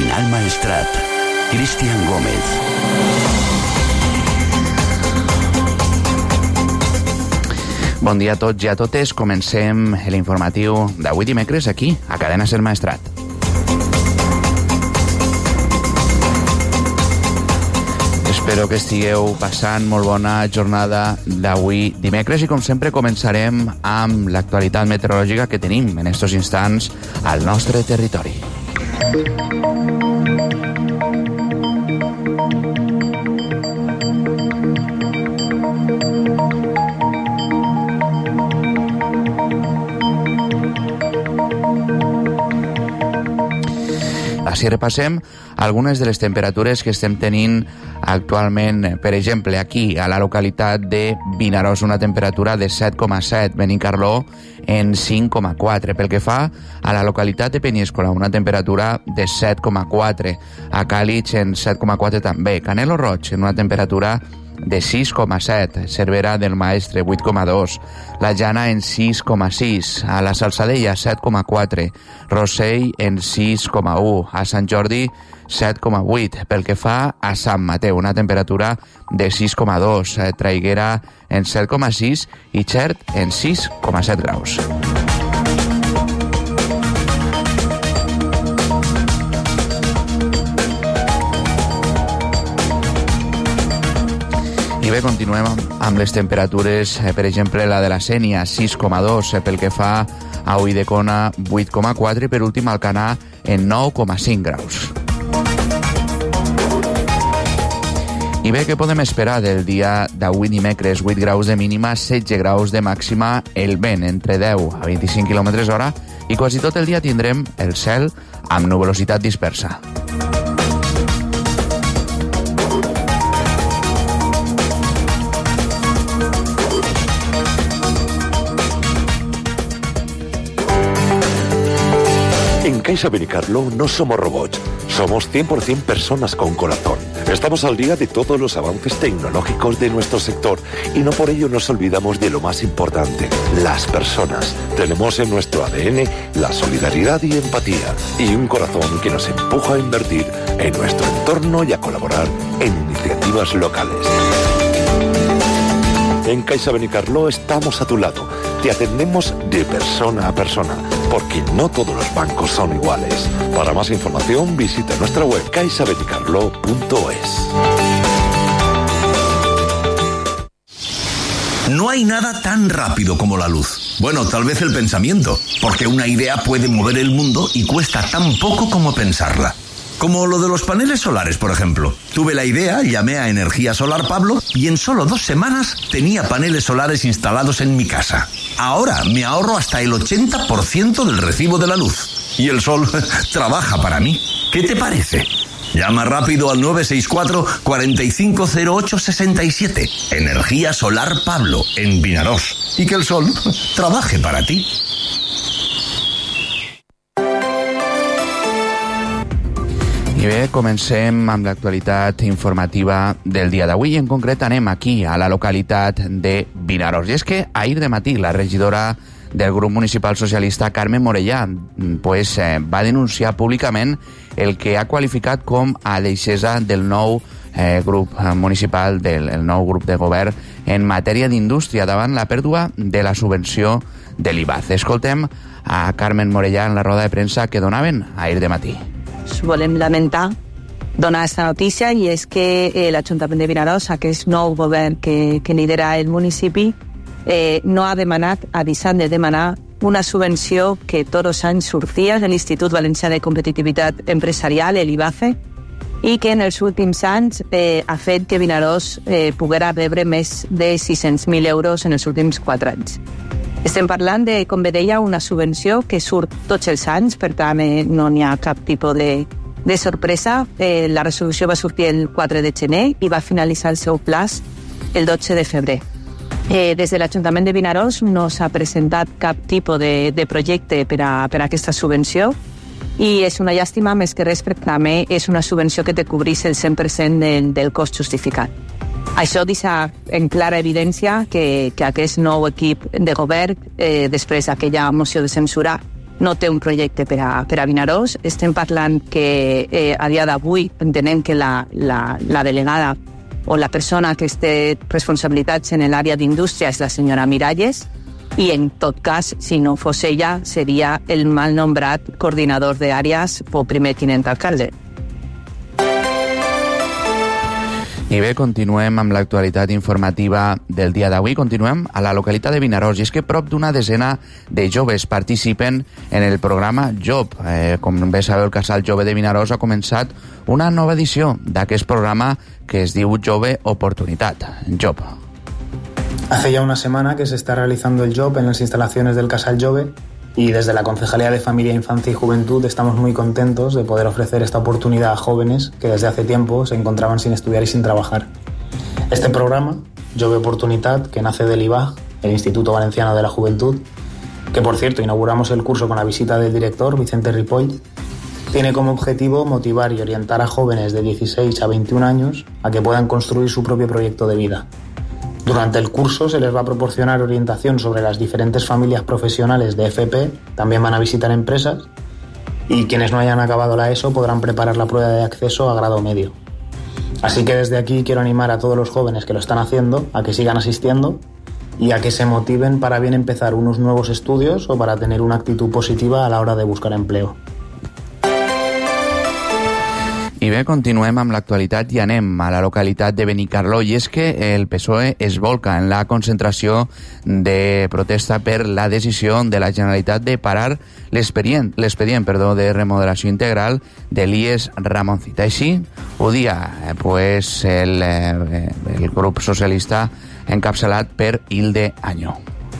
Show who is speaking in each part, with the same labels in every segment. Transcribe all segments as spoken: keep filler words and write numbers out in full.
Speaker 1: Matinal Maestrat. Cristian Gómez.
Speaker 2: Bon dia a tots i a totes. Comencem l'informatiu d'avui dimecres aquí, a Cadena Ser Maestrat. Espero que estigueu passant molt bona jornada d'avui dimecres i, com sempre, començarem amb l'actualitat meteorològica que tenim en estos instants al nostre territori. Així repassem algunes de les temperatures que estem tenint actualment. Per exemple, aquí, a la localitat de Vinaròs, una temperatura de set coma set, Benicarló en cinc coma quatre. Pel que fa a la localitat de Peníscola, una temperatura de set coma quatre. A Càlig en set coma quatre també. Canelo Roig en una temperatura de sis coma set, Cervera del Maestre vuit coma dos, La Jana en sis coma sis, a la Salzadella set coma quatre, Rossell en sis coma u, a Sant Jordi set coma vuit. Pel que fa a Sant Mateu, una temperatura de sis coma dos, Traiguera en set coma sis i Xert en sis coma set graus. I bé, continuem amb les temperatures, per exemple, la de la Sénia, sis coma dos, pel que fa a Ulldecona, vuit coma quatre, i per últim Alcanar en nou coma cinc graus. I bé, què podem esperar del dia d'avui dimecres? vuit graus de mínima, setze graus de màxima, el vent entre deu a vint-i-cinc quilòmetres hora i quasi tot el dia tindrem el cel amb nuvolositat dispersa.
Speaker 3: En Caixa Benicarló no somos robots, somos cien por ciento personas con corazón. Estamos al día de todos los avances tecnológicos de nuestro sector y no por ello nos olvidamos de lo más importante, las personas. Tenemos en nuestro A D N la solidaridad y empatía y un corazón que nos empuja a invertir en nuestro entorno y a colaborar en iniciativas locales. En Caixa Benicarló estamos a tu lado. Te atendemos de persona a persona, porque no todos los bancos son iguales. Para más información, visita nuestra web caixa benicarló punto es.
Speaker 4: No hay nada tan rápido como la luz. Bueno, tal vez el pensamiento, porque una idea puede mover el mundo y cuesta tan poco como pensarla. Como lo de los paneles solares, por ejemplo. Tuve la idea, llamé a Energía Solar Pablo y en solo dos semanas tenía paneles solares instalados en mi casa. Ahora me ahorro hasta el ochenta por ciento del recibo de la luz. Y el sol trabaja para mí. ¿Qué te parece? Llama rápido al nueve seis cuatro, cuatro cinco cero ocho, seis siete. Energía Solar Pablo, en Vinaròs. Y que el sol trabaje para ti.
Speaker 2: I bé, comencem amb l'actualitat informativa del dia d'avui. En concret anem aquí, a la localitat de Vinaròs. I és que ahir de matí la regidora del grup municipal socialista, Carmen Morellà, pues, eh, va denunciar públicament el que ha qualificat com a deixesa del nou eh, grup municipal, del el nou grup de govern en matèria d'indústria davant la pèrdua de la subvenció de l'I B A C. Escoltem a Carmen Morellà en la roda de premsa que donaven ahir de matí.
Speaker 5: Volem lamentar donar aquesta notícia i és que eh, l'Ajuntament de Vinaròs, aquest nou govern que, que lidera el municipi, eh, no ha demanat, ha deixat de demanar una subvenció que tots els anys sortia de l'Institut Valencià de Competitivitat Empresarial, l'I B A C, i que en els últims anys eh, ha fet que Vinaròs eh, poguera rebre més de sis-cents mil euros en els últims quatre anys. Estem parlant de, com bé deia, una subvenció que surt tots els anys, per tant eh, no n'hi ha cap tipus de, de sorpresa. Eh, la resolució va sortir el quatre de gener i va finalitzar el seu plaç el dotze de febrer. Eh, des de l'Ajuntament de Vinaròs no s'ha presentat cap tipus de, de projecte per a, per a aquesta subvenció i és una llàstima, més que res, perquè també és una subvenció que te cobrís el cent per cent del, del cost justificat. Això deixa en clara evidència que, que aquest nou equip de govern, eh, després d'aquella moció de censura, no té un projecte per a, per a Vinaròs. Estem parlant que eh, a dia d'avui entenem que la, la, la delegada o la persona que té responsabilitats en l'àrea d'indústria és la senyora Miralles, i en tot cas, si no fos ella, seria el mal nombrat coordinador d'àrees o primer tinent alcalde.
Speaker 2: I bé, continuem amb l'actualitat informativa del dia d'avui. Continuem a la localitat de Vinaròs, i és que prop d'una desena de joves participen en el programa Job. Eh, com bé sabeu, el Casal Jove de Vinaròs ha començat una nova edició d'aquest programa que es diu Jove Oportunitat, Job.
Speaker 6: Hace ya una semana que se está realizando el Job en las instalaciones del Casal Jove, y desde la Concejalía de Familia, Infancia y Juventud estamos muy contentos de poder ofrecer esta oportunidad a jóvenes que desde hace tiempo se encontraban sin estudiar y sin trabajar. Este programa, Jove Oportunitat, que nace del I B A J, el Instituto Valenciano de la Juventud, que por cierto inauguramos el curso con la visita del director, Vicente Ripoll, tiene como objetivo motivar y orientar a jóvenes de dieciséis a veintiún años a que puedan construir su propio proyecto de vida. Durante el curso se les va a proporcionar orientación sobre las diferentes familias profesionales de F P, también van a visitar empresas, y quienes no hayan acabado la ESO podrán preparar la prueba de acceso a grado medio. Así que desde aquí quiero animar a todos los jóvenes que lo están haciendo a que sigan asistiendo y a que se motiven para bien empezar unos nuevos estudios o para tener una actitud positiva a la hora de buscar empleo.
Speaker 2: I bé, continuem amb l'actualitat i anem a la localitat de Benicarló, i és que el P S O E es volca en la concentració de protesta per la decisió de la Generalitat de parar l'expedient l'expedient perdó, de remodelació integral de l'I E S Ramoncit. Així ho dia pues, el, el grup socialista encapçalat per Hilde Añó.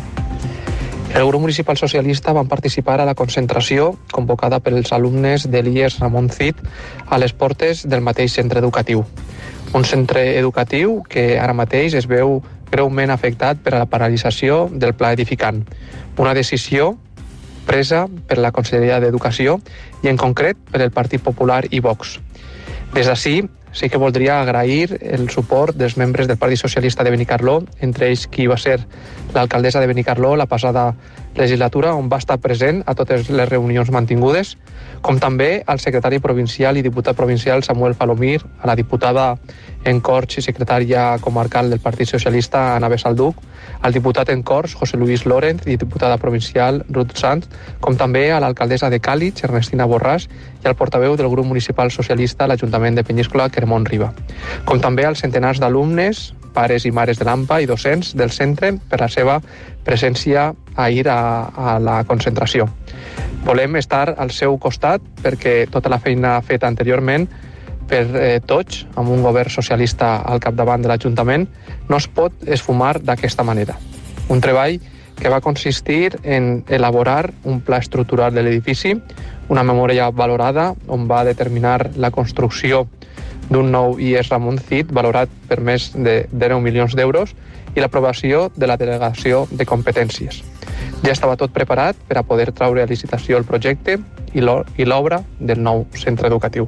Speaker 7: El grup municipal socialista van participar a la concentració convocada per els alumnes de l'I E S Ramon Cid a les portes del mateix centre educatiu. Un centre educatiu que ara mateix es veu greument afectat per a la paralització del pla edificant. Una decisió presa per la Conselleria d'Educació i en concret per el Partit Popular i Vox. Des d'ací sí que voldria agrair el suport dels membres del Partit Socialista de Benicarló, entre ells qui va ser l'alcaldessa de Benicarló la passada legislatura, on va estar present a totes les reunions mantingudes, com també al secretari provincial i diputat provincial Samuel Falomir, a la diputada en Corts i secretària comarcal del Partit Socialista Ana Besalduc, al diputat en Corts José Luis Lorenz i diputada provincial Ruth Sanz, com també a l'alcaldessa de Càlig, Ernestina Borràs, i al portaveu del grup municipal socialista a l'Ajuntament de Penyíscola, Quermont Riba, com també als centenars d'alumnes, pares i mares de l'A M P A i docents del centre per la seva presència ahir a, a la concentració. Volem estar al seu costat perquè tota la feina feta anteriorment per eh, tots, amb un govern socialista al capdavant de l'Ajuntament, no es pot esfumar d'aquesta manera. Un treball que va consistir en elaborar un pla estructural de l'edifici, una memòria valorada on va determinar la construcció d'un nou I E S Ramon Cid valorat per més de deu milions d'euros i l'aprovació de la delegació de competències. Ja estava tot preparat per a poder traure a licitació el projecte i l'obra del nou centre educatiu.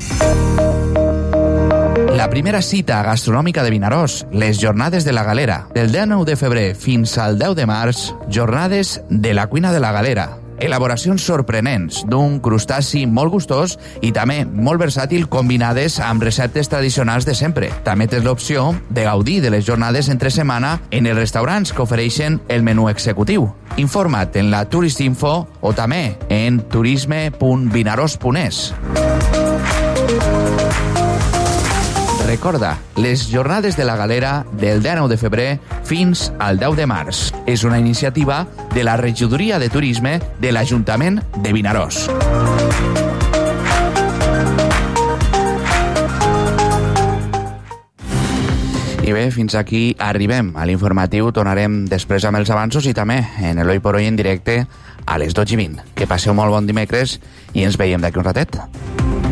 Speaker 2: La primera cita gastronòmica de Vinaròs, les Jornades de la Galera. Del dinou de febrer fins al deu de març, Jornades de la Cuina de la Galera. Elaboracions sorprenents d'un crustaci molt gustós i també molt versàtil, combinades amb receptes tradicionals de sempre. També tens l'opció de gaudir de les jornades entre setmana en els restaurants que ofereixen el menú executiu. Informa't en la Turistinfo o també en turisme punt vinaròs punt es. Recorda, les Jornades de la Galera del dinou de febrer fins al deu de març. És una iniciativa de la Regidoria de Turisme de l'Ajuntament de Vinaròs. I bé, fins aquí arribem a l'informatiu. Tornarem després amb els avanços i també en l'Oi por Hoy en directe a les dotze i vint. Que passeu molt bon dimecres i ens veiem d'aquí un ratet.